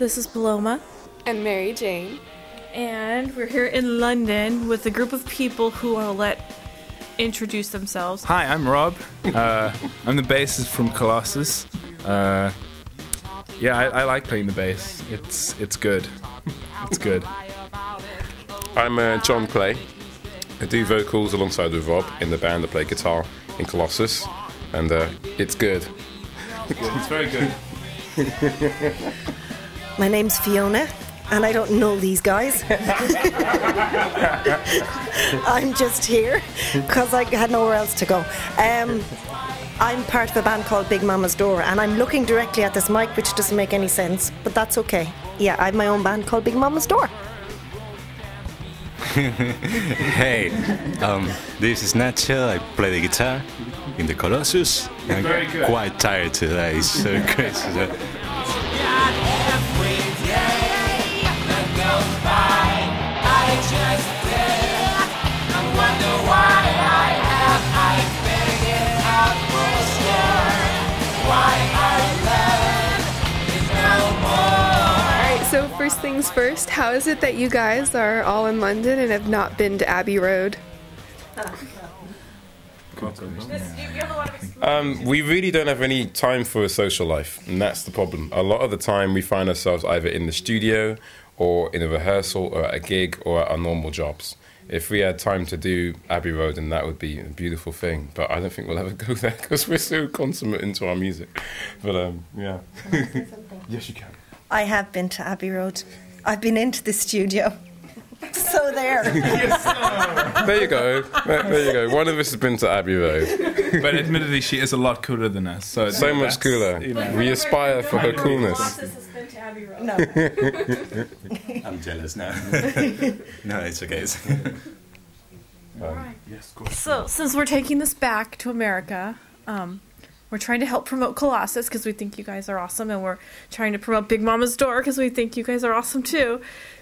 This is Paloma. And Mary Jane. And we're here in London with a group of people who I'll let introduce themselves. Hi, I'm Rob. I'm the bassist from Colossus. I like playing the bass. It's good. It's good. I'm John Clay. I do vocals alongside with Rob in the band. I play guitar in Colossus, and it's good. It's very good. My name's Fiona, and I don't know these guys. I'm just here because I had nowhere else to go. I'm part of a band called Big Mama's Door, and I'm looking directly at this mic, which doesn't make any sense, but that's okay. Yeah, I have my own band called Big Mama's Door. Hey, this is Nacho. I play the guitar in the Colossus. I'm quite tired today, it's so crazy. So first things first, how is it that you guys are all in London and have not been to Abbey Road? We really don't have any time for a social life, and that's the problem. A lot of the time we find ourselves either in the studio or in a rehearsal or at a gig or at our normal jobs. If we had time to do Abbey Road, then that would be a beautiful thing. But I don't think we'll ever go there because we're so consummate into our music. But yeah. Yes, you can. I have been to Abbey Road. I've been into the studio. So there. There you go. There you go. One of us has been to Abbey Road. But admittedly, she is a lot cooler than us. So much cooler. You know. We aspire for her coolness. No. I'm jealous now. No, it's okay. Yes, of course. So, since we're taking this back to America, we're trying to help promote Colossus because we think you guys are awesome, and we're trying to promote Big Mama's Door because we think you guys are awesome too.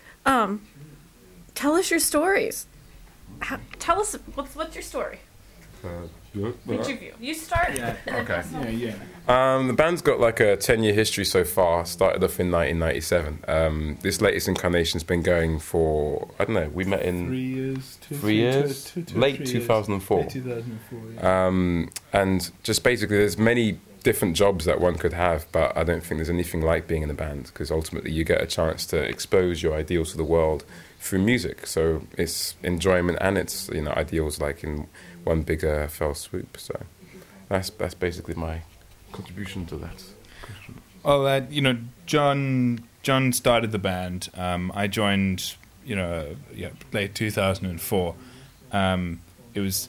Tell us your stories. Tell us what's your story? Which of you? You start. Yeah. Okay. Yeah. The band's got like a 10-year history so far. Started off in 1997. This latest incarnation's been going for, I don't know, we met in 3 years. 3 years? Late 2004. Late 2004, yeah. And just basically there's many different jobs that one could have, but I don't think there's anything like being in a band because ultimately you get a chance to expose your ideals to the world through music. So it's enjoyment and it's, ideals like in one bigger fell swoop. So that's basically my contribution to that question. Well, John started the band. I joined, late 2004. It was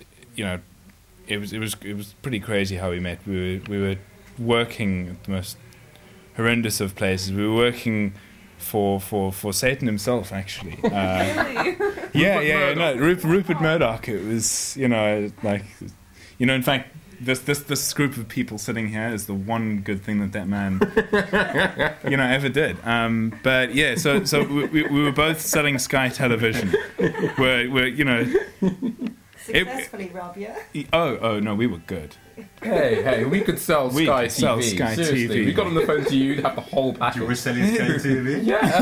pretty crazy how we met. We were working at the most horrendous of places. We were working for Satan himself, actually. Rupert Murdoch. It was, in fact, this group of people sitting here is the one good thing that man, ever did. But yeah, so we were both selling Sky Television. We're Successfully, Rob, yeah? Oh, no, we were good. Hey, we could sell Sky TV. Sky Seriously, TV. we got on the phone to you, you'd have the whole package. You were selling Sky TV? Yeah.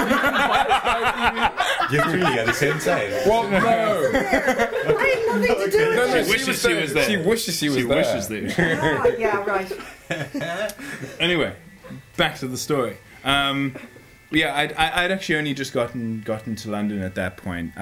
You really at the same time? Well, no. I had nothing to do with it. She wishes she was there. She wishes she was there. Yeah, right. Anyway, back to the story. I'd actually only just gotten to London at that point.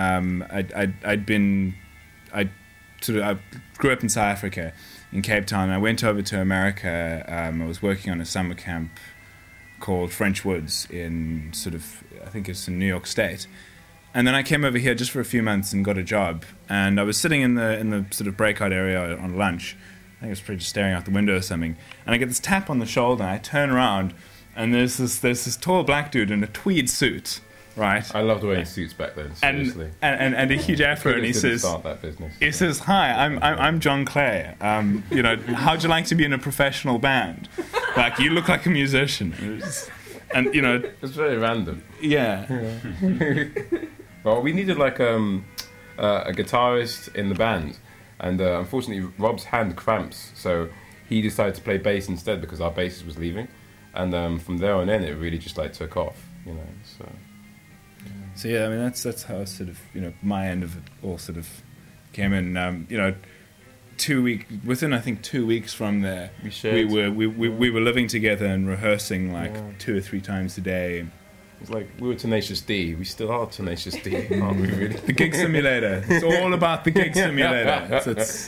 I grew up in South Africa, in Cape Town. I went over to America. I was working on a summer camp called French Woods in I think it's in New York State. And then I came over here just for a few months and got a job. And I was sitting in the sort of breakout area on lunch. I think I was probably just staring out the window or something. And I get this tap on the shoulder. And I turn around, and there's this tall black dude in a tweed suit, right? I loved wearing suits back then. Seriously. And a huge afro. And he says, start that business. He says, "Hi, I'm John Clay. How'd you like to be in a professional band? Like, you look like a musician." It's very random. Yeah. Well, we needed like a guitarist in the band, and unfortunately Rob's hand cramps, so he decided to play bass instead because our bassist was leaving. And from there on in, it really just like took off, you know. So yeah, I mean that's how sort of my end of it all sort of came in. Within I think 2 weeks from there, we were living together and rehearsing like 2 or 3 times a day. It's like we were Tenacious D. We still are Tenacious D, aren't we? Really? The gig simulator. It's all about the gig simulator.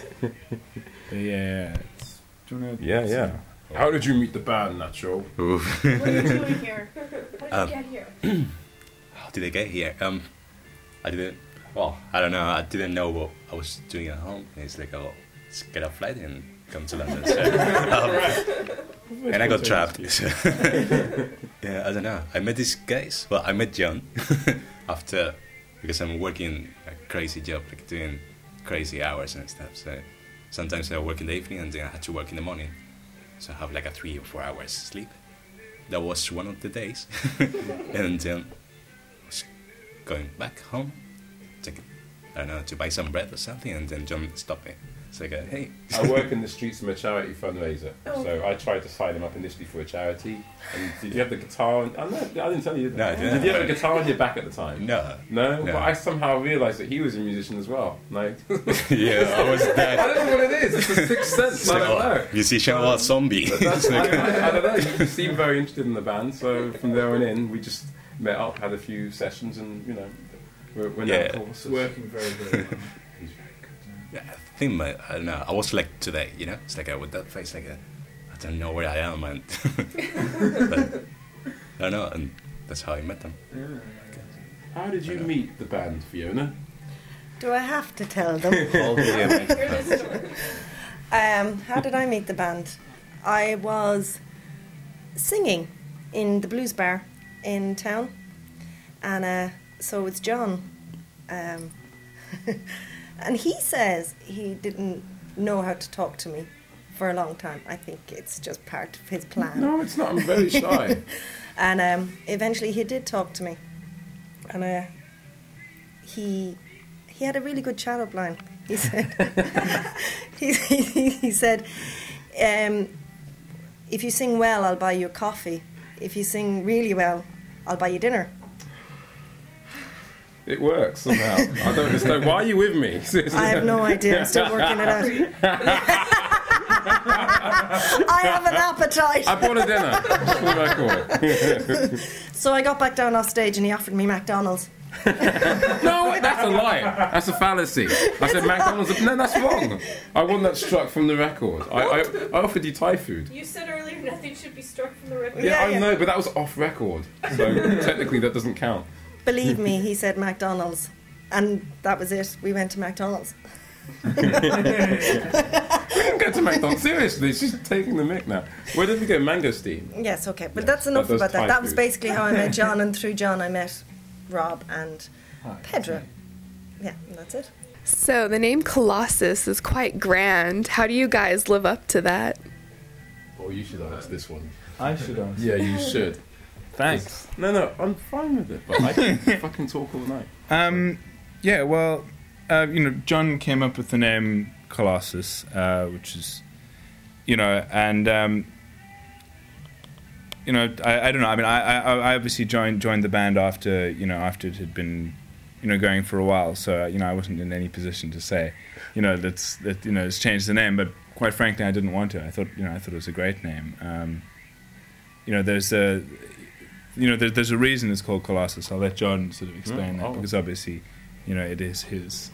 Yeah. How did you meet the band, Natural? What are you doing here? How did you get here? How did I get here? I don't know. I didn't know what I was doing at home. It's like, let's get a flight and come to London. So, and I got trapped. So. Yeah, I don't know. I met these guys. Well, I met John because I'm working a crazy job, like doing crazy hours and stuff. So sometimes I work in the evening and then I had to work in the morning. So I have like a 3 or 4 hours sleep. That was one of the days. And then I was going back home, to buy some bread or something, and then John stopped me. It's like, hey. I work in the streets of a charity fundraiser, so I tried to sign him up initially for a charity. And did you have the guitar? I didn't tell you. No, I didn't. Did you have a guitar on your back at the time? No. No? But I somehow realised that he was a musician as well. Like, yeah, I was that. I don't know what it is. It's a sixth sense. I don't know. Musician or zombie. I don't know. You seemed very interested in the band, so from there on in, we just met up, had a few sessions, and we're now it's working very, very well. Yeah, I think I don't know. I was like today, it's like with that face, like I don't know where I am, and but, I don't know, and that's how I met them. How did you meet the band, Fiona? Do I have to tell them? How did I meet the band? I was singing in the blues bar in town, and so it's John. And he says he didn't know how to talk to me for a long time. I think it's just part of his plan. No, it's not. I'm very shy. And eventually he did talk to me. And he had a really good chat-up line. He said, he said, if you sing well, I'll buy you a coffee. If you sing really well, I'll buy you dinner. It works somehow. I don't understand. Why are you with me? Seriously. I have no idea. I'm still working it out. I have an appetite. I bought a dinner. For the record. So I got back down off stage and he offered me McDonald's. No, that's a lie. That's a fallacy. I said McDonald's. No, that's wrong. I want that struck from the record. I offered you Thai food. You said earlier nothing should be struck from the record. Yeah, I know, but that was off record. So technically that doesn't count. Believe me, he said McDonald's. And that was it. We went to McDonald's. We didn't go to McDonald's. Seriously, she's taking the mick now. Where did we go? Mangosteen? Yes, okay. But that's enough about that. That was basically how I met John, and through John I met Rob and Pedro. Yeah, and that's it. So the name Colossus is quite grand. How do you guys live up to that? Oh, you should ask this one. I should answer. Yeah, you should. Thanks. No, I'm fine with it, but I can fucking talk all night. Yeah, well, John came up with the name Colossus, which is, and I don't know. I mean, I obviously joined the band after it had been, going for a while. So I wasn't in any position to say, let's change the name. But quite frankly, I didn't want to. I thought it was a great name. There's a reason it's called Colossus. I'll let John sort of explain that because obviously, it is his.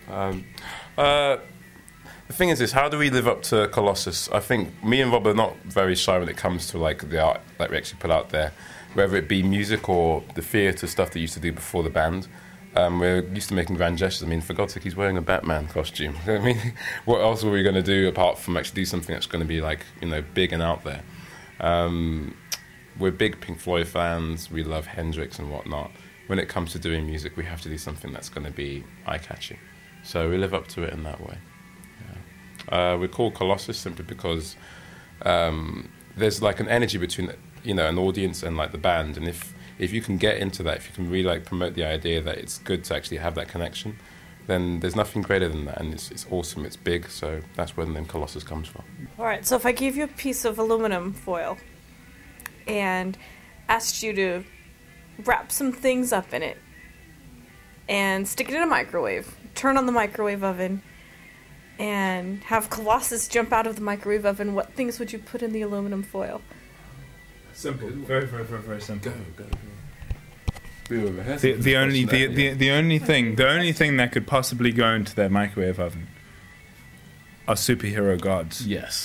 The thing is, how do we live up to Colossus? I think me and Rob are not very shy when it comes to like the art that we actually put out there, whether it be music or the theatre stuff that we used to do before the band. We're used to making grand gestures. I mean, for God's sake, he's wearing a Batman costume. I mean, what else were we going to do apart from actually do something that's going to be like, big and out there? We're big Pink Floyd fans. We love Hendrix and whatnot. When it comes to doing music, we have to do something that's going to be eye-catching. So we live up to it in that way. Yeah. We're called Colossus simply because there's like an energy between an audience and like the band, and if you can get into that, if you can really like promote the idea that it's good to actually have that connection, then there's nothing greater than that, and it's awesome, it's big, so that's where the name Colossus comes from. All right, so if I gave you a piece of aluminum foil and asked you to wrap some things up in it and stick it in a microwave, turn on the microwave oven, and have Colossus jump out of the microwave oven, what things would you put in the aluminum foil? Simple. Very, very, very, very simple. Go. We were rehearsing. The only thing that could possibly go into that microwave oven are superhero gods. Yes.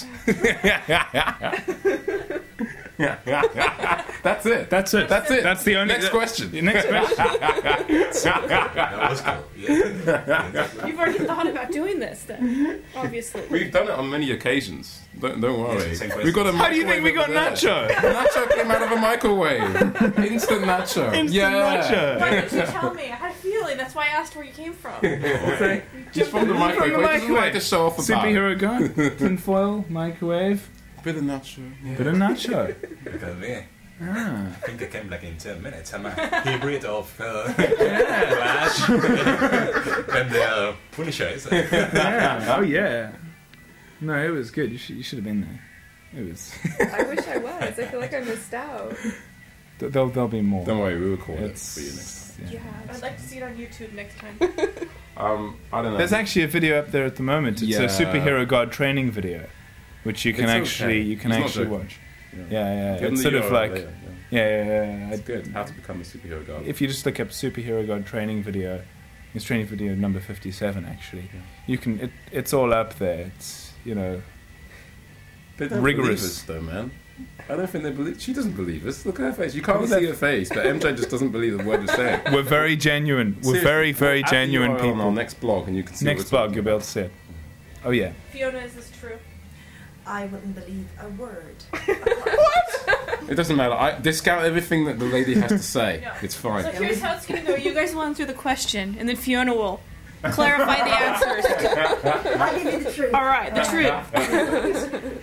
That's it. That's it. That's the only. Next question. Next question. That was cool. Yeah. You've already thought about doing this, then, obviously. We've done it on many occasions. Don't worry. Same question. We got a How do you think we got microwave over Nacho? there. Nacho came out of a microwave. Instant Nacho. Nacho. Why didn't you tell me? I had a feeling. That's why I asked where you came from. Just from the microwave. It doesn't like to show off about it. Superhero god, tin foil, microwave, Bit of Nacho. bit of Nacho. Look at me. Ah. I think it came like in 10 minutes. I'm a hybrid of Flash and the Punisher. Yeah. Oh yeah. No, it was good. You should have been there. It was. I wish I was. I feel like I missed out. There'll be more. Don't worry, we record it It's for you next yeah. I'd like to see it on YouTube next time. time. I don't know. There's actually a video up there at the moment. It's Yeah. a superhero god training video, which you can It's actually okay. you can He's not actually joking. watch. Yeah. Give them It's the sort of URL like later, yeah. It's good. How to become a superhero god. If you just look up superhero god training video, it's training video number 57 actually. You can it's all up there. It's They don't rigorous. believe us, though, man. I don't think they believe. She doesn't believe us. Look at her face. You can't see her face, but MJ just doesn't believe the word we're saying. we're very genuine. We're very, very Add the genuine URL on our people. next blog, and you can see. Next blog, you'll be able to see it. Oh yeah. Fiona, is this true? I wouldn't believe a word. It doesn't matter. Discount everything that the lady has to say. Yeah. It's So fine. here's how it's going to go. You guys run through the question, and then Fiona will clarify the answers. I'll give you the truth. All right, the truth.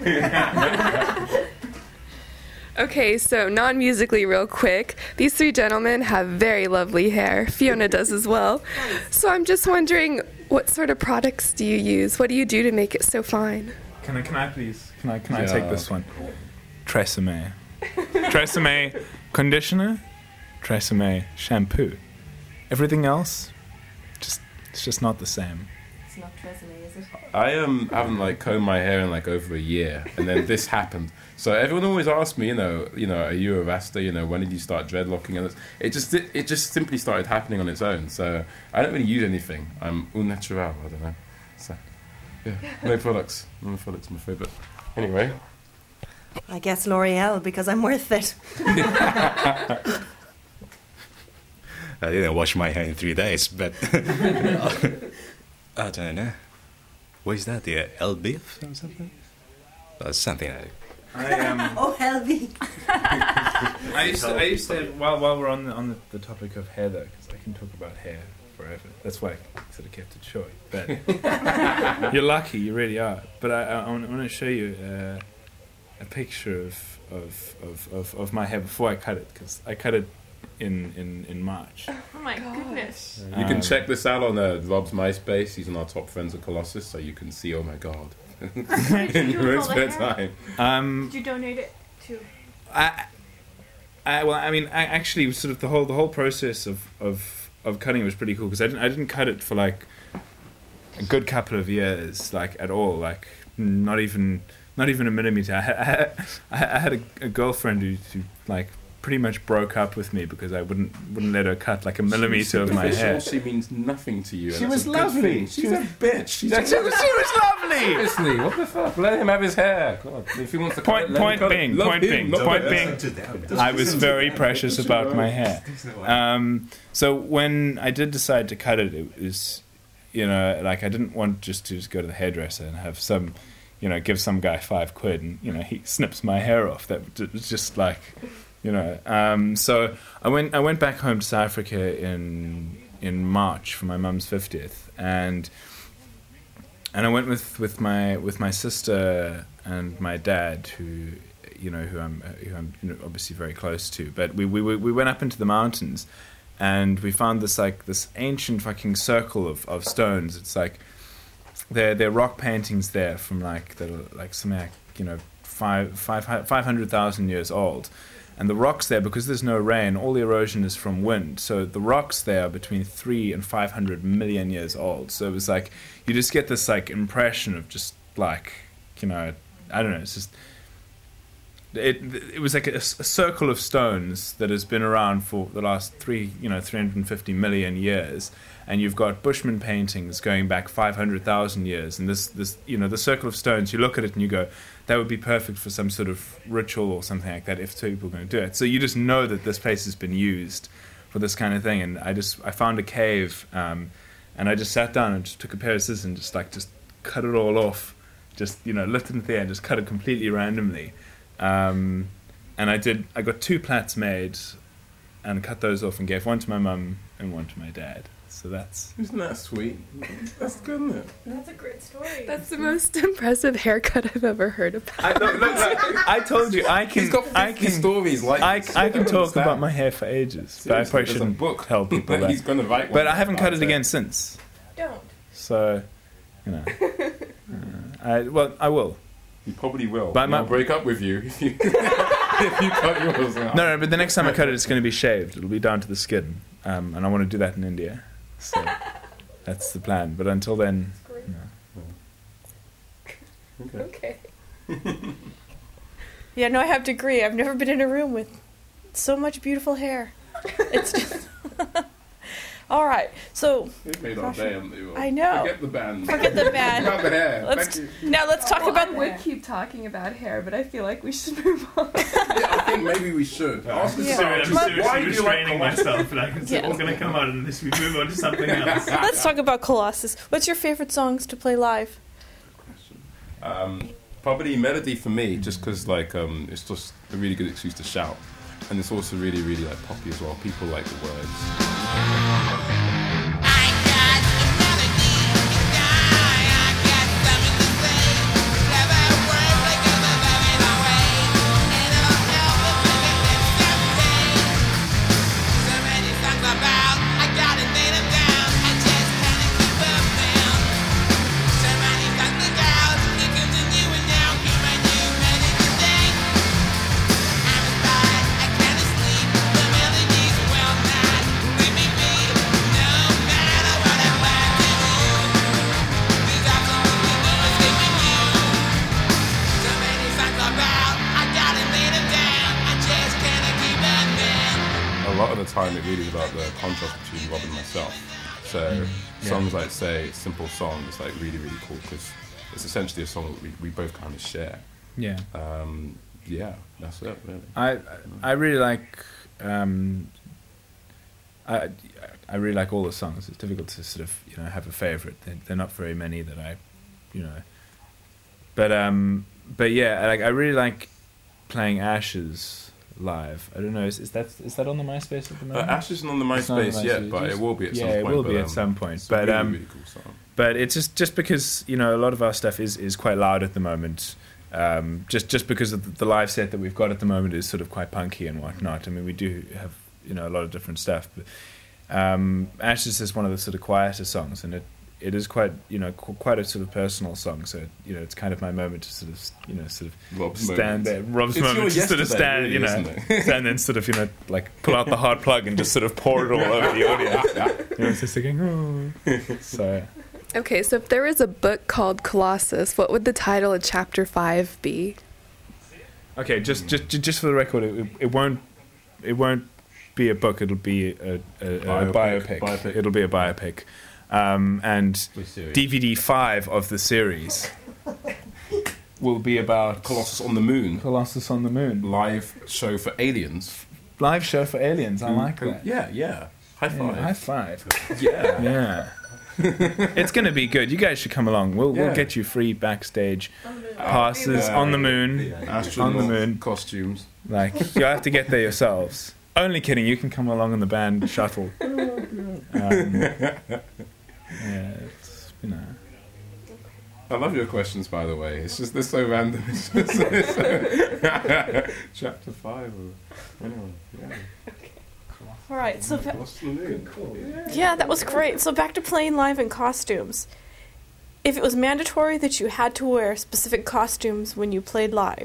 Okay, so non-musically real quick, these three gentlemen have very lovely hair. Fiona does as well. So I'm just wondering, what sort of products do you use? What do you do to make it so fine? Can I please? Can I Yeah. take this one? Tresemme. Tresemme conditioner. Tresemme shampoo. Everything else, it's just not the same. It's not Tresemme, is it? I haven't like combed my hair in like over a year, and then this happened. So everyone always asks me, are you a Rasta? When did you start dreadlocking? And it just simply started happening on its own. So I don't really use anything. I'm un natural. I don't know. So yeah, no products. No products, I'm afraid. But anyway, I guess L'Oreal, because I'm worth it. I didn't wash my hair in 3 days, but I don't know. What is that? The LBF or something? Something like Oh, Helvey. I used to while we're on the topic of hair though, because I can talk about hair forever. That's why I sort of kept it short. But you're lucky, you really are. But I want to show you a picture of my hair before I cut it, because I cut it in March. Oh my goodness. you can check this out on Rob's MySpace. He's on our top friends of Colossus, so you can see. Oh my God. In your own spare time. Did you donate it to? Actually, sort of the whole process of cutting was pretty cool, because I didn't cut it for like a good couple of years, like at all, like not even a millimeter. I had a girlfriend who like pretty much broke up with me because I wouldn't let her cut like a millimeter of my hair. She means nothing to you. and She that's was a good lovely. thing. She's a bitch. She was lovely. Seriously, what the fuck? Let him have his hair. God, if he wants to cut it, let him Point cut it. being, Love point him, being, love point him. being. to them. I was very precious about my hair. So when I did decide to cut it, it was, like I didn't want just to go to the hairdresser and have some, give some guy £5 and he snips my hair off. That was just like, So I went back home to South Africa in March for my mum's 50th, and I went with my sister and my dad, who I'm obviously very close to. But we went up into the mountains, and we found this ancient fucking circle of stones. It's like they're rock paintings there from like that are like something like 500 500,000 years old. And the rocks there, because there's no rain, all the erosion is from wind. So the rocks there are between 3 and 500 million years old. So it was like, you just get this like impression of just like, you know, I don't know, it's just, it was like a circle of stones that has been around for the last 350 million years. And you've got Bushman paintings going back 500,000 years. And this, you know, the circle of stones, you look at it and you go, that would be perfect for some sort of ritual or something like that if two people were going to do it. So you just know that this place has been used for this kind of thing. And I found a cave, and I just sat down and just took a pair of scissors and just cut it all off. Just, you know, lifted it in the air and just cut it completely randomly. And I got 2 plats made and cut those off and gave one to my mum and one to my dad. So isn't that sweet? That's good, isn't it? That's a great story. That's the most impressive haircut I've ever heard about. I told you I can. He's got 50 stories like I can talk about my hair for ages, but I probably shouldn't tell people that. He's going to write one. But I haven't cut it again since. Don't. So, you know, I will. You probably will. But I'll break up with you if you cut yours out. No, but the next time I cut it, it's going to be shaved. It'll be down to the skin, and I want to do that in India. So that's the plan. But until then, Okay. Yeah, no, I have to agree. I've never been in a room with so much beautiful hair. It's just... All right, so... We've made our day, I know. Forget the band. Forget the band. About the hair. Now let's talk about... I would keep talking about hair, but I feel like we should move on. Yeah, I think maybe we should. I'm seriously restraining myself, and I can see what's going to come out of this. We move on to something else. Let's talk about Colossus. What's your favorite songs to play live? Probably Melody for me, just because it's just a really good excuse to shout, and it's also really, really like poppy as well. People like the words. Time it really is about the contrast between Rob and myself. So songs like say Simple Song is like really, really cool because it's essentially a song that we both kind of share. Yeah. That's it really. I really like I really like all the songs. It's difficult to sort of, you know, have a favorite. They're not very many that I, you know. But yeah, I really like playing Ashes live. I don't know. Is that on the MySpace at the moment? Ash isn't on the MySpace yet, but it will be at some point. Yeah, it will be at some point. But really, really cool song. But it's just because, you know, a lot of our stuff is quite loud at the moment. Just because of the live set that we've got at the moment is sort of quite punky and whatnot. I mean, we do have, you know, a lot of different stuff. But Ashes is one of the sort of quieter songs, and it is quite, you know, quite a sort of personal song. So, you know, it's kind of my moment to sort of, you know, sort of Rob's stand there. Rob's it's moment to sort of stand, really, you know, stand and sort of, you know, like pull out the hard plug and just sort of pour it all over the audience. You know, it's just thinking, oh. So. Okay, so if there was a book called Colossus, what would the title of Chapter 5 be? Okay, just for the record, it won't be a book. It'll be a biopic. It'll be a biopic. And DVD 5 of the series will be about Colossus on the Moon. Colossus on the Moon. Live show for aliens. Live show for aliens. I like that. Yeah. High five. Yeah, high five. Yeah. It's going to be good. You guys should come along. We'll get you free backstage passes on the moon. Astronaut on the moon. Costumes. Like, you'll have to get there yourselves. Only kidding. You can come along in the band shuttle. Yeah, it's, you know. I love your questions, by the way. It's just they're so random. Chapter 5. Anyway, All right, so cool. yeah, that was great. So back to playing live in costumes. If it was mandatory that you had to wear specific costumes when you played live,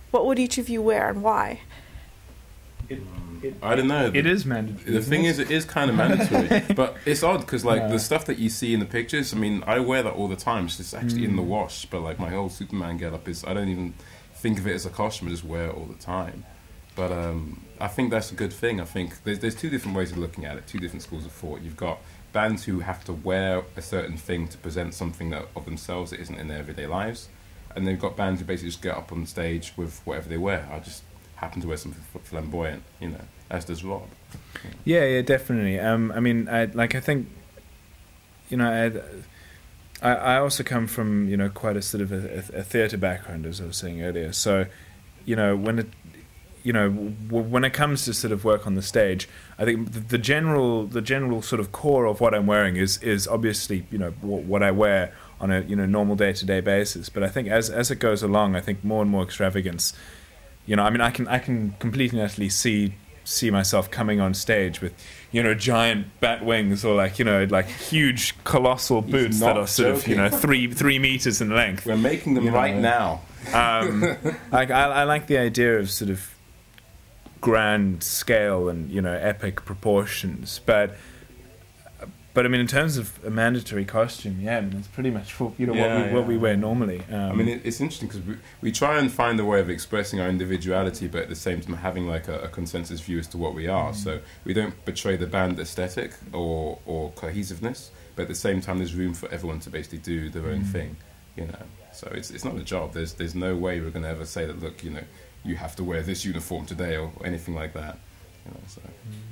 what would each of you wear and why? I don't know. It is mandatory. The thing is, it is kind of mandatory, but it's odd because like the stuff that you see in the pictures. I mean, I wear that all the time. It's just actually in the wash. But like my whole Superman get-up is, I don't even think of it as a costume. I just wear it all the time. But I think that's a good thing. I think there's two different ways of looking at it. Two different schools of thought. You've got bands who have to wear a certain thing to present something that of themselves that isn't in their everyday lives, and they've got bands who basically just get up on stage with whatever they wear. I just happen to wear something flamboyant, you know, as does Rob. Yeah, definitely. I mean, I think, you know, I also come from, you know, quite a sort of a theatre background, as I was saying earlier. So, you know, when it comes to sort of work on the stage, I think the general sort of core of what I'm wearing is obviously, you know, what I wear on a, you know, normal day-to-day basis. But I think as it goes along, I think more and more extravagance. You know, I mean, I can completely and utterly see myself coming on stage with, you know, giant bat wings or like, you know, like huge colossal boots that are sort of, you know, 3 meters in length. We're making them right now. Like I like the idea of sort of grand scale and, you know, epic proportions, but I mean, in terms of a mandatory costume, yeah, I mean, it's pretty much what we wear normally. I mean, it's interesting because we try and find a way of expressing our individuality, but at the same time having like a consensus view as to what we are. So we don't betray the band aesthetic or cohesiveness, but at the same time, there's room for everyone to basically do their own thing, you know. So it's not a job. There's no way we're going to ever say that, look, you know, you have to wear this uniform today or anything like that, you know. So.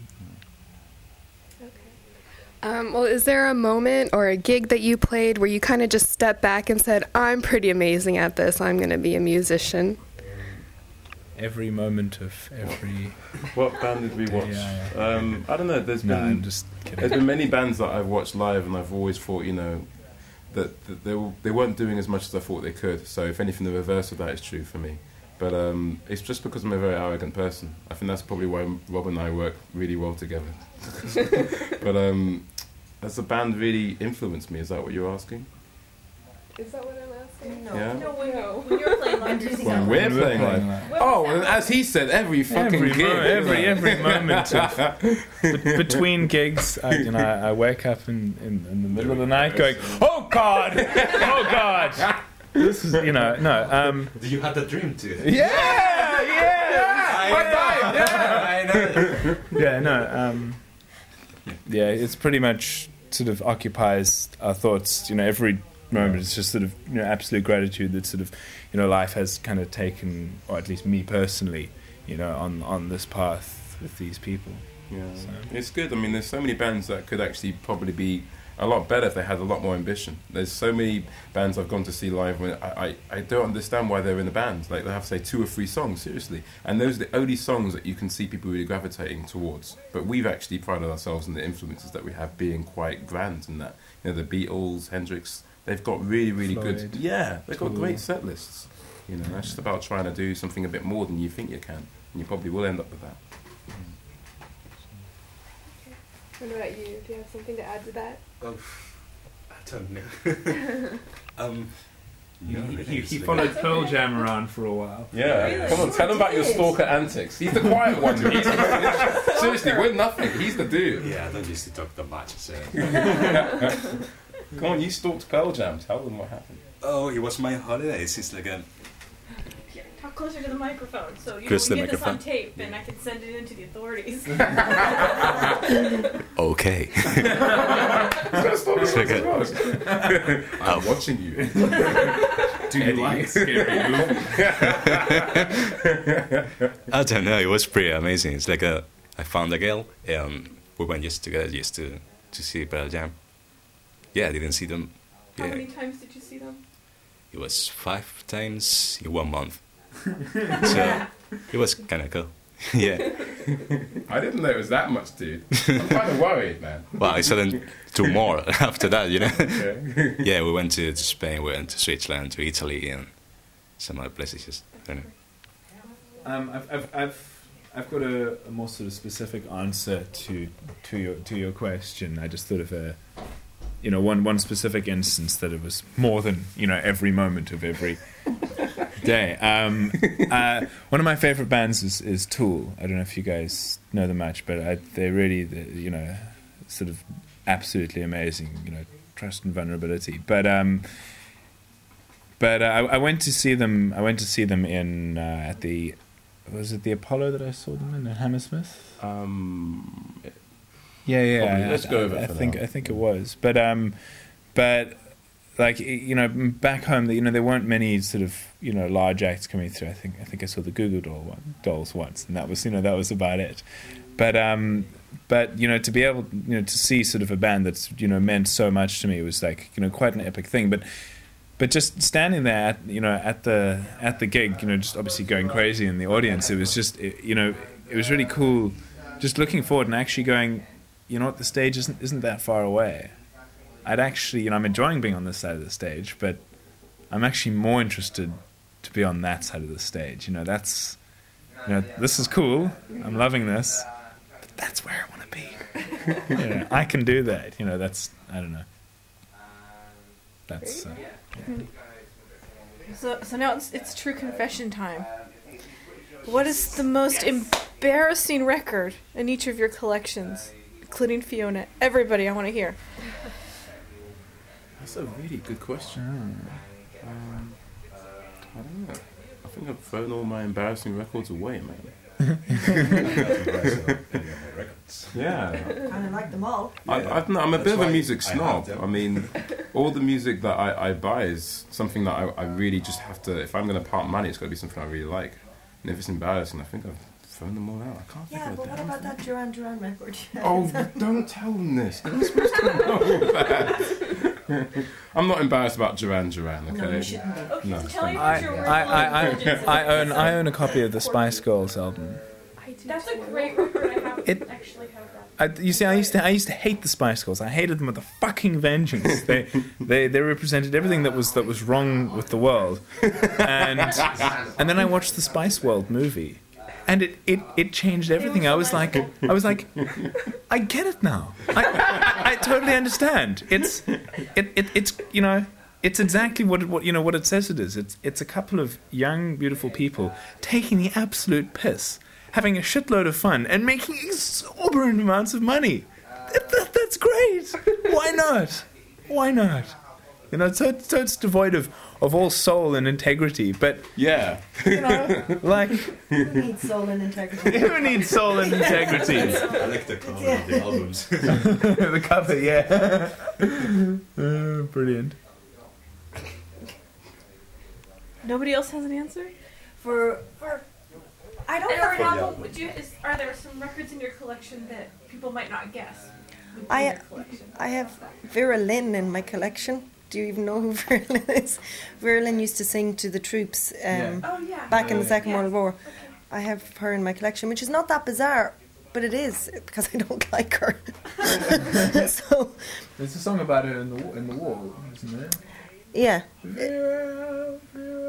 Well, is there a moment or a gig that you played where you kind of just stepped back and said, I'm pretty amazing at this, I'm going to be a musician? Every moment of every... What band did we watch? Yeah. I don't know, I'm just kidding. There's been many bands that I've watched live and I've always thought, you know, that they weren't doing as much as I thought they could. So if anything, the reverse of that is true for me. But it's just because I'm a very arrogant person. I think that's probably why Rob and I work really well together. But has the band really influenced me? Is that what you're asking? Is that what I'm asking? No. Yeah? When you're playing live, When we're playing live. Oh, and as he said, every fucking gig. Every moment between gigs, I wake up in the middle of the night going, oh God, oh God. This is, you know, no. Do you have the dream too? Yeah. I know. Yeah, no. Yeah, it's pretty much sort of occupies our thoughts. You know, every moment it's just sort of, you know, absolute gratitude that sort of, you know, life has kind of taken, or at least me personally, you know, on this path with these people. Yeah, So. it's good. I mean, there's so many bands that could actually probably be a lot better if they had a lot more ambition. There's so many bands I've gone to see live when I don't understand why they're in a band. Like, they have, say, 2 or 3 songs, seriously. And those are the only songs that you can see people really gravitating towards. But we've actually prided ourselves in the influences that we have being quite grand and that. You know, the Beatles, Hendrix, they've got really, really Floyd. good... Yeah, they've got great set lists. You know, that's just about trying to do something a bit more than you think you can. And you probably will end up with that. What about you? Do you have something to add to that? I don't know. He followed Pearl Jam around for a while. Yeah, Really? come on, tell him about your stalker antics. He's the quiet one. Seriously, we're nothing. He's the dude. Yeah, I don't used to talk that much. So. Come on, you stalked Pearl Jam. Tell them what happened. Oh, it was my holidays. It's like a... Here, talk closer to the microphone so you Close know, to we the get this on microphone. tape and I can send it into the authorities. Okay. It's like I'm watching you. Do you like scary movies? I don't know. It was pretty amazing. It's like I found a girl and we went just together just to see Pearl Jam. Yeah, I didn't see them. How Yeah, many times did you see them? it was 5 times in 1 month. So it was kind of cool. Yeah. I didn't know it was that much, dude. I'm kind of worried, man. Well, I saw them 2 more after that, you know. Okay. Yeah, we went to Spain, we went to Switzerland, to Italy, and some other places. I don't know. I've got a more sort of specific answer to your question. I just thought of one specific instance that it was more than, you know, every moment of every day. One of my favorite bands is Tool. I don't know if you guys know them much, but they're really, sort of absolutely amazing. Trust and vulnerability. But I went to see them. I went to see them in at the. Was it the Apollo that I saw them in Hammersmith? Yeah. Probably. Let's go over it I for think now. I think it was, but like back home, there weren't many sort of large acts coming through. I think I saw the Goo Goo Dolls once, and that was was about it. But to be able to see sort of a band that's meant so much to me was like quite an epic thing. But just standing there at the gig, just obviously going crazy in the audience, it was just it was really cool, just looking forward and actually going, what, the stage isn't that far away. I'd actually, I'm enjoying being on this side of the stage, but I'm actually more interested to be on that side of the stage. That's, this is cool. I'm loving this, but that's where I want to be. I can do that. That's, I don't know. That's. So now it's true confession time. What is the most embarrassing record in each of your collections, including Fiona? Everybody, I want to hear. That's a really good question. I don't know. I think I've thrown all my embarrassing records away, man. Yeah. Kind of like them all. I'm a bit of a music I have snob. them. I mean, all the music that I buy is something that I really just have to, if I'm going to part money, it's got to be something I really like. And if it's embarrassing, I think I've thrown them all out. I can't think Yeah, of but what them. about that Duran Duran record? Oh, don't tell them this. They're not supposed to know that. I'm not embarrassed about Duran Duran, okay? No, you shouldn't be. Okay, No. so tell me I what your real origins of I own a copy of the Spice Girls album. That's a great record. I have It- actually have that. You see, I used to hate the Spice Girls. I hated them with a fucking vengeance. They represented everything that was wrong with the world. And then I watched the Spice World movie, and it changed everything. I was like, I get it now. I totally understand. It's it's exactly what it says it is. It's a couple of young, beautiful people taking the absolute piss, having a shitload of fun, and making exorbitant amounts of money. That's great. Why not? Why not? So it's devoid of all soul and integrity. But Yeah. like, Who needs soul and integrity? who needs soul and integrity? I like the cover of the albums. The cover, yeah. Brilliant. Nobody else has an answer? For I don't And for have. example, are there some records in your collection that people might not guess? within I- your collection? I have Vera Lynn in my collection. Do you even know who Vera Lynn is? Vera Lynn used to sing to the troops Oh yeah. back in the Second Yeah. World War. Okay. I have her in my collection, which is not that bizarre, but it is because I don't like her. So There's a song about it in the wall, isn't there? yeah, Vera,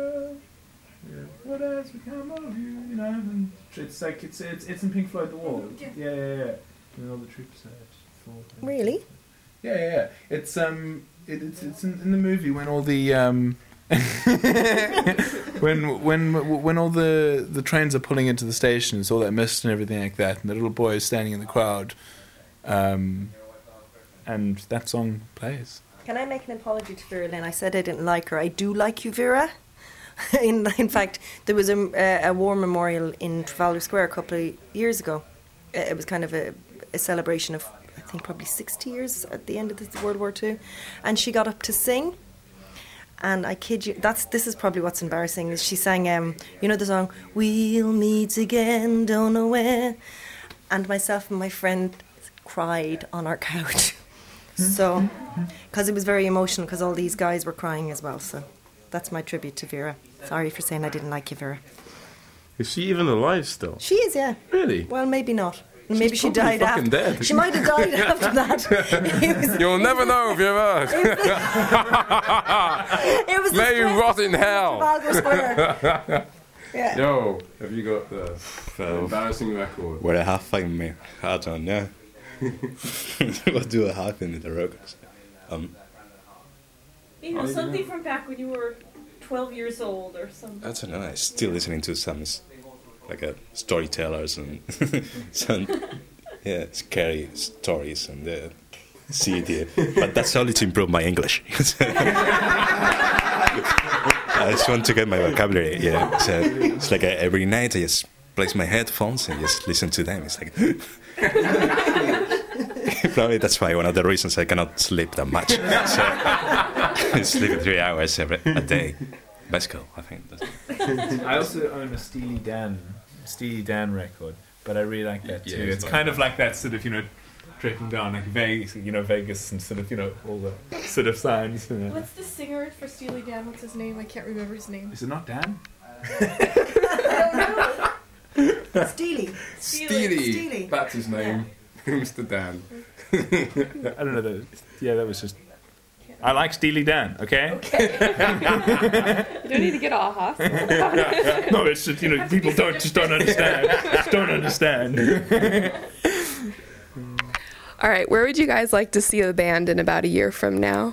what has become of you? And it's like it's in Pink Floyd, The Wall. Yeah. And all the troops fall. really. Yeah. It's it's in the movie when all the when all the trains are pulling into the stations, all that mist and everything like that, and the little boy is standing in the crowd, and that song plays. Can I make an apology to Vera Lynn? I said I didn't like her. I do like you, Vera. In fact, there was a war memorial in Trafalgar Square a couple of years ago. It was kind of a celebration of, I think, probably 60 years at the end of the World War II. And she got up to sing. And I kid you, this is probably what's embarrassing, is she sang, the song, "We'll meet again, don't know where." And myself and my friend cried on our couch. So, because it was very emotional, because all these guys were crying as well. So that's my tribute to Vera. Sorry for saying I didn't like you, Vera. Is she even alive still? She is, yeah. Really? Well, maybe not. Maybe she probably died fucking after. dead. She might have died after that. It was, You'll never know if you're alive. it was May you the rot in hell. Trafalgar Square. Yeah. Yo, have you got the embarrassing record? Where I have find my hat on, yeah. What do I have in the records? Something from back when you were 12 years old or something. I don't know. I'm still listening to some storytellers and some scary stories and CD. But that's only to improve my English. I just want to get my vocabulary. Yeah, so it's like every night I just place my headphones and just listen to them. It's like probably that's why one of the reasons I cannot sleep that much. So I sleep 3 hours a day. Best goal, I think. I also own a Steely Dan record, but I really like that too. Yeah, it's kind of like that sort of, tripping down like Vegas, Vegas and sort of, all the sort of signs. What's the singer for Steely Dan? What's his name? I can't remember his name. Is it not Dan? Steely. Steely. That's his name. Mr. Dan. I don't know. That was just... I like Steely Dan, okay? You don't need to get all hostile. No, it's just, people don't understand. Just don't understand. All right, where would you guys like to see the band in about a year from now?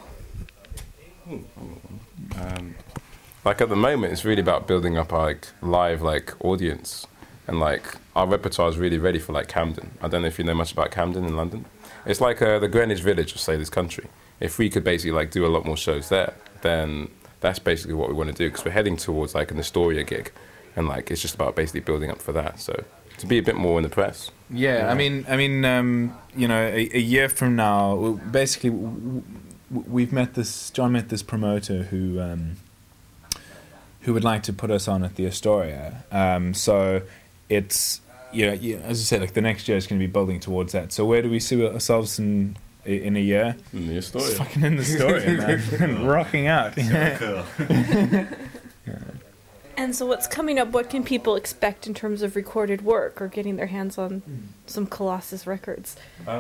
Like at the moment, it's really about building up our live audience, and our repertoire is really ready for Camden. I don't know if you know much about Camden in London. It's like the Greenwich Village of, say, this country. If we could basically do a lot more shows there, then that's basically what we want to do, because we're heading towards an Astoria gig, and it's just about basically building up for that. So to be a bit more in the press. Yeah, I mean, a year from now, basically, John met this promoter who would like to put us on at the Astoria. So it's, as I said, the next year is going to be building towards that. So where do we see ourselves in a year? In the Astoria. It's fucking in the Astoria, man. Rocking out. Cool. And so what's coming up? What can people expect in terms of recorded work or getting their hands on some Colossus records?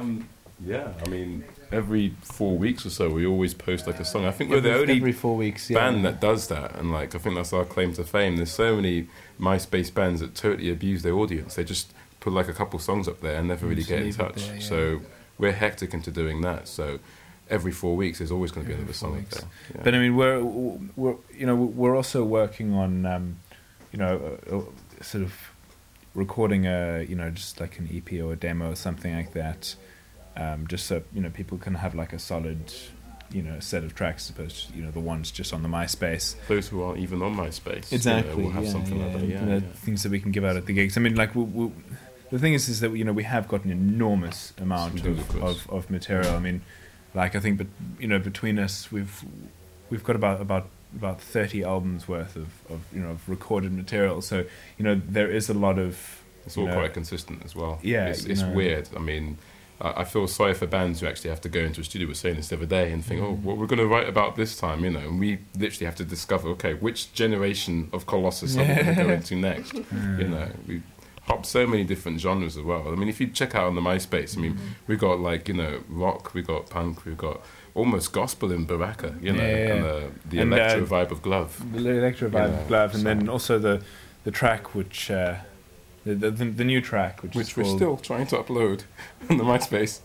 Every 4 weeks or so, we always post a song. I think we're the only every 4 weeks, band that does that, and I think that's our claim to fame. There's so many MySpace bands that totally abuse their audience. They just put a couple songs up there and never really get in touch. There, yeah. So we're hectic into doing that. So every 4 weeks, there's always going to be another song up there. Yeah. But I mean, we're also working on sort of recording just an EP or a demo or something like that. Just so people can have a solid set of tracks, as opposed to the ones just on the MySpace. Those who aren't even on MySpace, exactly, will have something like that. Things that we can give out at the gigs. I mean, the thing is that we have got an enormous amount of material. I mean, I think, but between us, we've got about 30 albums worth of recorded material. So there is a lot of. It's all quite consistent as well. Yeah, it's weird. I mean, I feel sorry for bands who actually have to go into a studio. We were saying this the other day and think, what we're going to write about this time, and we literally have to discover, okay, which generation of Colossus are we going to go into next? We hop so many different genres as well. I mean, if you check out on the MySpace, I mean, we got rock, we got punk, we've got almost gospel in Baraka, and the electro vibe of Glove. The electro vibe of Glove, and then also the track which. The new track, which we're still trying to upload on the MySpace.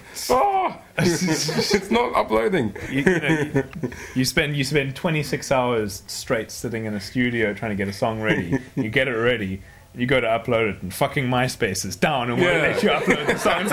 It's not uploading. You spend 26 hours straight sitting in a studio trying to get a song ready. You get it ready. You go to upload it, and fucking MySpace is down and won't let you upload the song. It's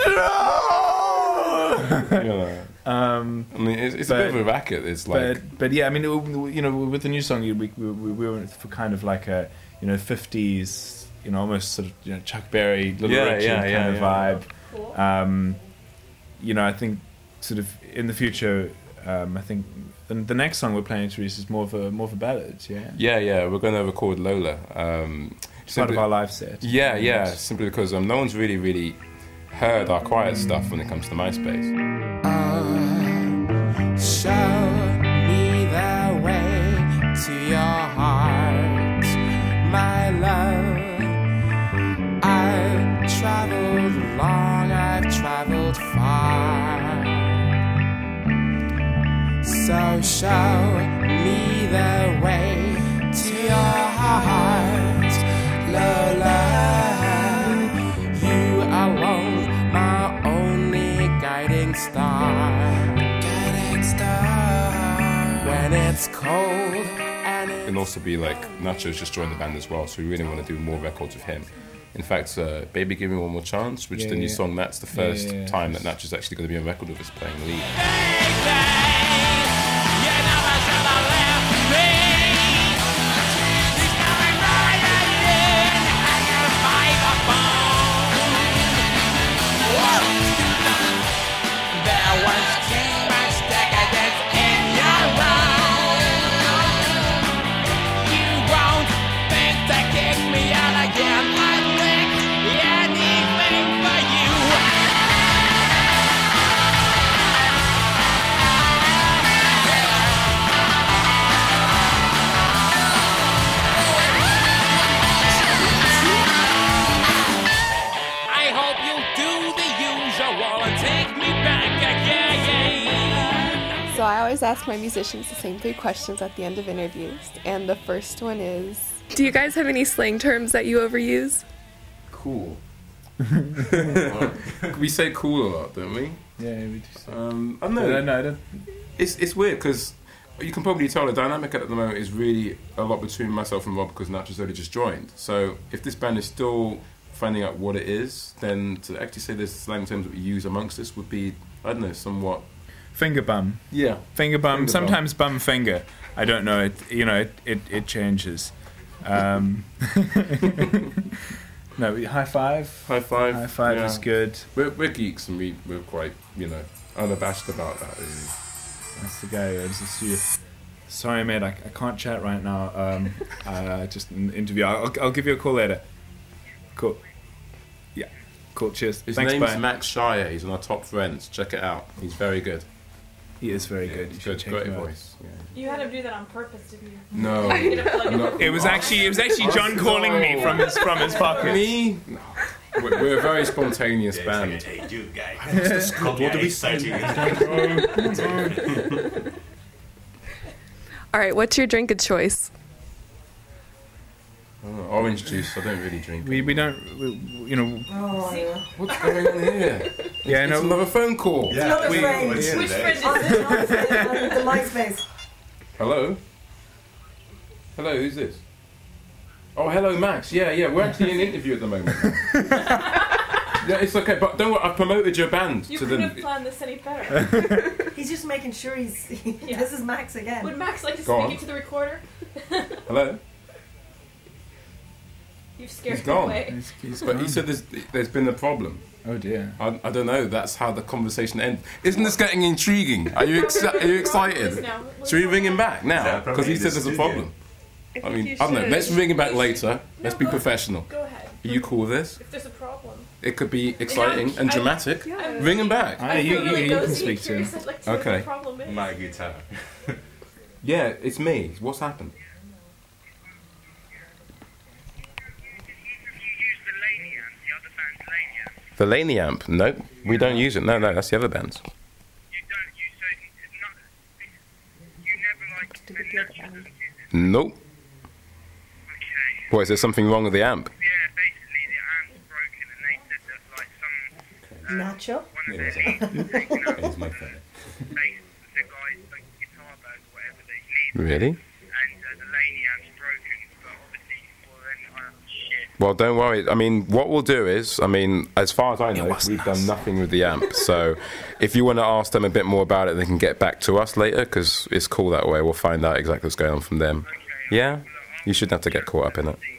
I mean, it's a bit of a racket. It's but yeah, I mean, with the new song, we went for kind of a 50s. Almost sort of Chuck Berry, Little Richard kind of vibe. Cool. I think sort of in the future, I think the next song we're planning to release is more of a ballad. Yeah. We're going to record Lola. Part of our live set. Yeah. Simply because no one's really heard our quiet stuff when it comes to MySpace. Show me the way to your heart, my love. I've traveled long, I've traveled far. So show me the way to your heart, Lola. You alone, my only guiding star. When it's cold and also be like, Nacho's just joined the band as well, so we really want to do more records with him. In fact, Baby Give Me One More Chance, which is the new song, that's the first time that Nacho's actually going to be on record with us playing lead. So I always ask my musicians the same 3 questions at the end of interviews, and the first one is, do you guys have any slang terms that you overuse? Cool. We say cool a lot, don't we? Yeah, we do. I don't know. No, I don't. It's weird because you can probably tell the dynamic at the moment is really a lot between myself and Rob because Nacho's only just joined. So if this band is still finding out what it is, then to actually say there's slang terms that we use amongst us would be, I don't know, somewhat... Finger bum. Yeah. Finger bum. Finger Sometimes bum finger. I don't know. It changes. No, high five. High five. High five yeah. is good. We're geeks and we're quite, unabashed about that, really. That's the guy who owns this you. Sorry, mate, I can't chat right now. Just an interview. I'll give you a call later. Cool. Yeah. Cool. Cheers. His Thanks, name's bye. Max Shire. He's on our top friends. Check it out. He's very good. He is very good. You He's should good. check Great him out. voice. Yeah. You had him do that on purpose, didn't you? No. It was actually John calling me from his pocket. Me? No. We're a very spontaneous band. What do we say? All right, what's your drink of choice? Orange juice. I don't really drink. We don't. What's going on here? Yeah, It's no. another phone call. It's another friend. Which friend is On it? the MySpace. Hello? Hello, who's this? Oh, hello, Max. Yeah, we're actually in an interview at the moment. Yeah, it's okay, but don't worry, I've promoted your band You to couldn't the... have planned this any better. He's just making sure he's. Yeah. This is Max again. Would Max like to Go speak on. into the recorder? Hello? You've scared He's him gone. away. But he said there's been a problem. Oh dear. I don't know, that's how the conversation ends. Isn't this getting intriguing? Are you excited? Now. Should we ring him back now? Yeah, Because he said there's a problem. I mean, I don't know, let's ring him back later. Let's be go- professional. Go ahead. Are you cool with this? If there's a problem. It could be exciting and dramatic. Ring him back. Aye, you really can nosy speak and to him. curious. I'd like to know what Okay. the problem is. My guitar. Yeah, it's me. What's happened? The Laney amp? Nope, we don't use it. No, that's the other band's. Nope. What, is there something wrong with the amp? Nacho. He's my friend. Really? Well, don't worry. I mean, what we'll do is, as far as I know, we've done nothing with the amp. So if you want to ask them a bit more about it, they can get back to us later, because it's cool that way. We'll find out exactly what's going on from them. Yeah? You shouldn't have to get caught up in it.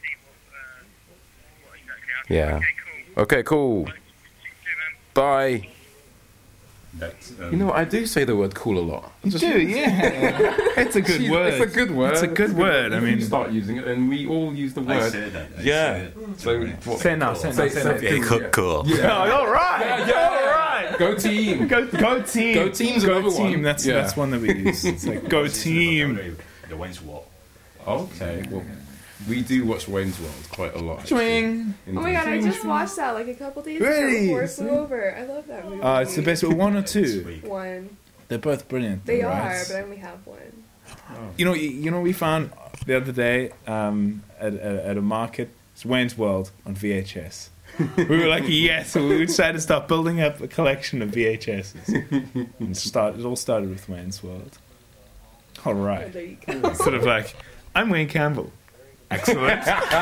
Yeah. Okay, cool. Bye. You know, I do say the word cool a lot. You do, yeah. It's a good word. It's a good word. It's a good word. I mean, start using it, and we all use the I word. said that. I Yeah. said it. So what? say now, say now, say now. Okay, cool. Oh, all right. All right. Go team. Go team. Go team's Go another team. one. That's Yeah. that's one that we use. It's like go team. The Wayne's World. Okay. Well, we do watch Wayne's World quite a lot. actually. Swing. Oh my god, I just watched that like a couple days Really? ago before it flew over. I love that movie. It's the best. One or two. Sweet. One. They're both brilliant. They though, are, right? but I only have one. You know, we found the other day at a market. It's Wayne's World on VHS. We were like, yes. So we decided to start building up a collection of VHSs. And it all started with Wayne's World. All right. Sort of like, I'm Wayne Campbell. Excellent.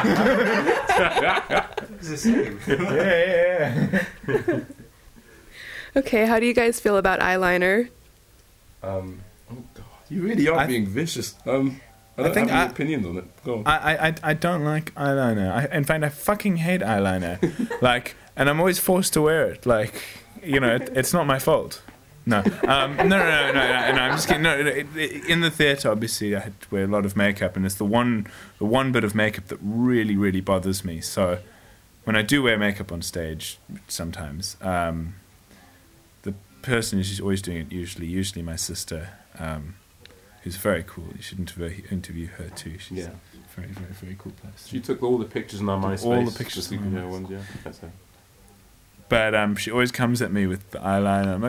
yeah. Okay, how do you guys feel about eyeliner? Oh God, you really are being vicious. I don't have any opinions on it. Go on. I don't like eyeliner. In fact, I fucking hate eyeliner. And I'm always forced to wear it. It's not my fault. No. No. I'm just kidding. No, in the theatre, obviously, I had to wear a lot of makeup, and it's the one bit of makeup that really, really bothers me. So when I do wear makeup on stage, sometimes the person who's always doing it, usually my sister, who's very cool. You should interview her too. She's a very, very, very cool person. She took all the pictures on our MySpace. All the pictures. The superhero ones, yeah. That's her. But she always comes at me with the eyeliner. I'm like,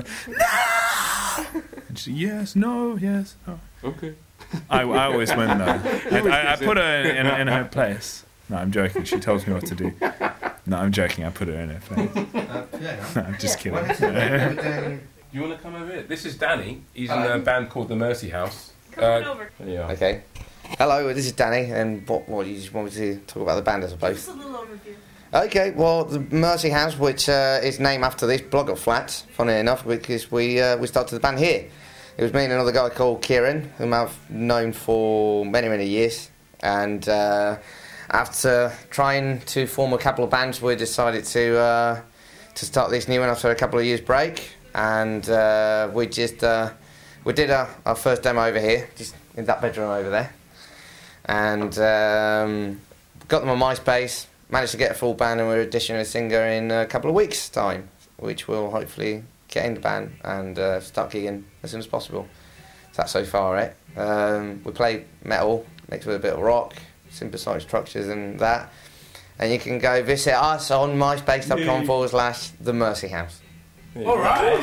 no! And she, yes, no, yes. Oh. Okay. I always win, though. I put her in her place. No, I'm joking. She tells me what to do. No, I'm joking. I put her in her place. No, I'm just kidding. Do you want to come over here? This is Danny. He's in a band called the Mercy House. Come on over. Yeah. Okay. Hello, this is Danny, and what you just want me to talk about the band, I suppose? Just a little overview. Okay, well, the Mercy House, which is named after this Blogger Flat, funny enough, because we started the band here. It was me and another guy called Kieran, whom I've known for many, many years. And after trying to form a couple of bands, we decided to start this new one after a couple of years break. And we did our first demo over here, just in that bedroom over there. And got them on MySpace. Managed to get a full band, and we're auditioning a singer in a couple of weeks' time, which will hopefully get in the band and start gigging as soon as possible. So that's so far, right? We play metal mixed with a bit of rock, synthesized structures and that. And you can go visit us on myspace.com/The Mercy House. All right.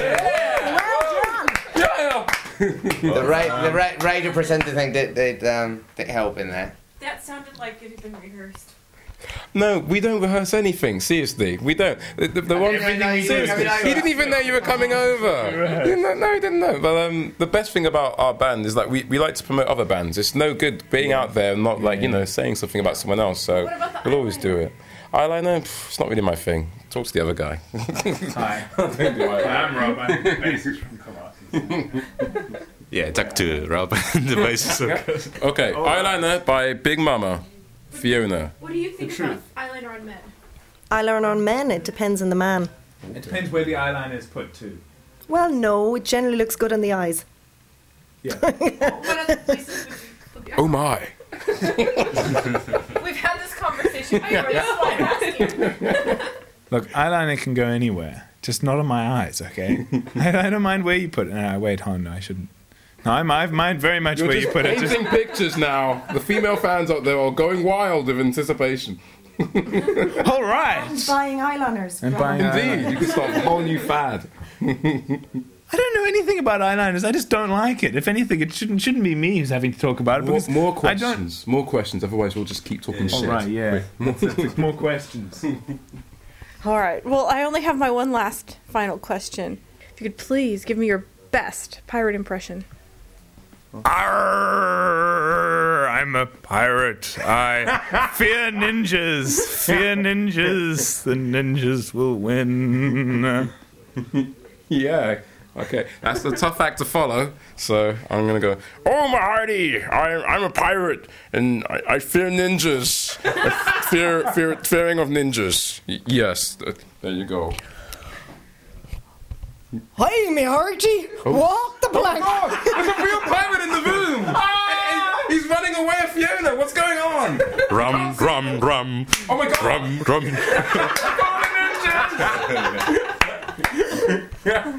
The radio presenter thing did help in there. That sounded like it had been rehearsed. No, we don't rehearse anything. Seriously, we don't. The one seriously, he didn't even know you were coming over. No, he didn't know. But the best thing about our band is that we like to promote other bands. It's no good being out there and not saying something about someone else. So we'll always do it. Eyeliner, it's not really my thing. Talk to the other guy. Hi. I'm Rob. I'm the bassist from Colossus. Yeah, talk to Rob, the bassist. Okay, Eyeliner by Big Mama. Fiona. What do you think about eyeliner on men? Eyeliner on men, it depends on the man. It depends where the eyeliner is put too. Well, no, it generally looks good on the eyes. Yeah. What other places would you... Oh my. We've had this conversation before, this is why I'm asking. Look, eyeliner can go anywhere, just not on my eyes, okay? I don't mind where you put it. No, wait, hold on, no, I shouldn't. No, I mind very much You're where just you put it. painting pictures now. The female fans out there are going wild with anticipation. All right. Buying eyeliners. Indeed, you can start a whole new fad. I don't know anything about eyeliners. I just don't like it. If anything, it shouldn't be me who's having to talk about it. Because More questions. More questions. Otherwise, we'll just keep talking shit. All right, yeah. More questions. All right. Well, I only have my one last final question. If you could please give me your best pirate impression. Arr, I'm a pirate. I fear ninjas. Fear ninjas. The ninjas will win. Yeah. Okay, that's a tough act to follow. So I'm gonna go. Oh my hearty! I'm a pirate, and I fear ninjas. I fearing of ninjas. Yes. There you go. Hi, me hearty. Walk the plank. Oh, there's a real pirate in the room. And he's running away with Fiona. What's going on? Rum, rum, rum. Oh my God! Rum, rum.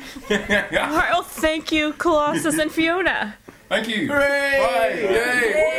All right. Well, thank you, Colossus and Fiona. Thank you. Hooray! Bye. Yay!